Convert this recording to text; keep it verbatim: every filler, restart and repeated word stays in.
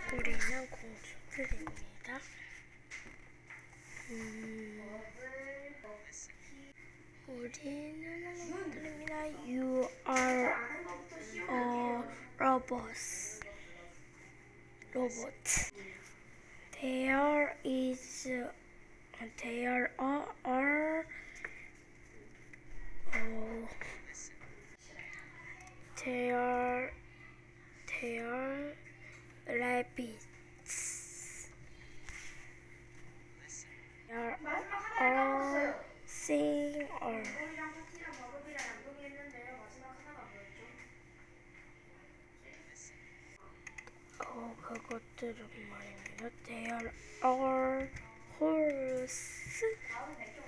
우리는 공주들입니다. 음, 우리는 공주들입니다. You are a robot. Robot. There is, there are, are oh, there, there rabbits. There are singers. 어, 그것들은 말입니다. There are horses.